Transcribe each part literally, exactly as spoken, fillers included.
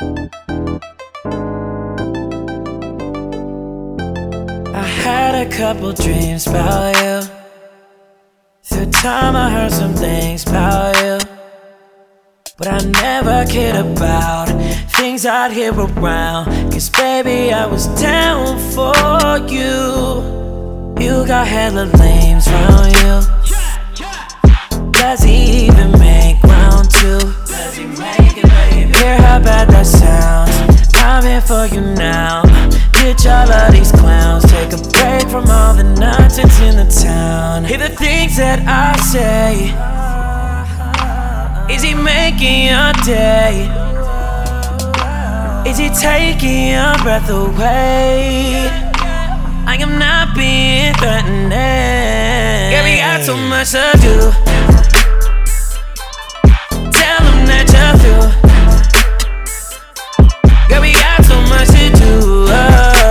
I had a couple dreams about you. Through time I heard some things about you, but I never cared about things I'd hear around. Cause baby, I was down for you. You got hella lames round you. Does he even make round two? Does he make it, baby? Hear how bad that sounds. I'm here for you now. Ditch all of these clowns. Take a break from all the nonsense in the town. Hear the things that I say. Is he making your day? Is he taking your breath away? I am not being threatening. Yeah, we got so much to do. Tell him that you're through. Girl, we got so much to do. Oh.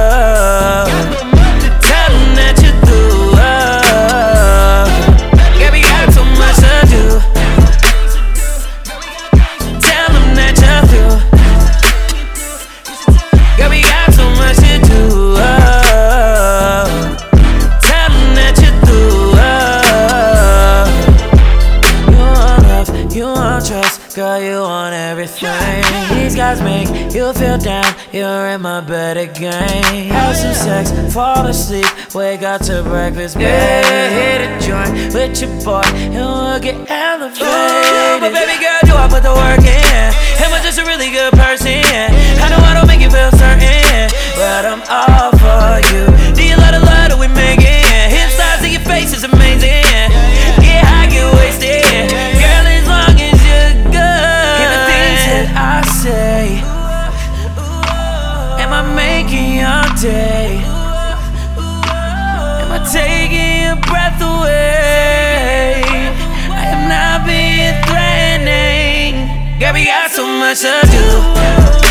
Tell him that you're through. Oh. Girl, we got so much to do. Tell him that you're through. Girl, we got so much to do. Oh. Tell him that you're through. Oh. You want love, you want trust. Girl, you want everything. These guys make you feel down. You're in my bed again. Have some sex, fall asleep, wake up to breakfast, baby. Hit a joint with your boy, and we'll get elevated. Ooh, but baby girl, do I put the work in? Am I just a really good person? I know I don't make you feel certain, but I'm all for you. Do you love the love that we making? Hip size of your face is amazing. Get high, get wasted. Girl, as long as you're good. Hear the things that I say. Am I making your day? Am I taking your breath away? I am not being threatening. Girl, we got so much to do.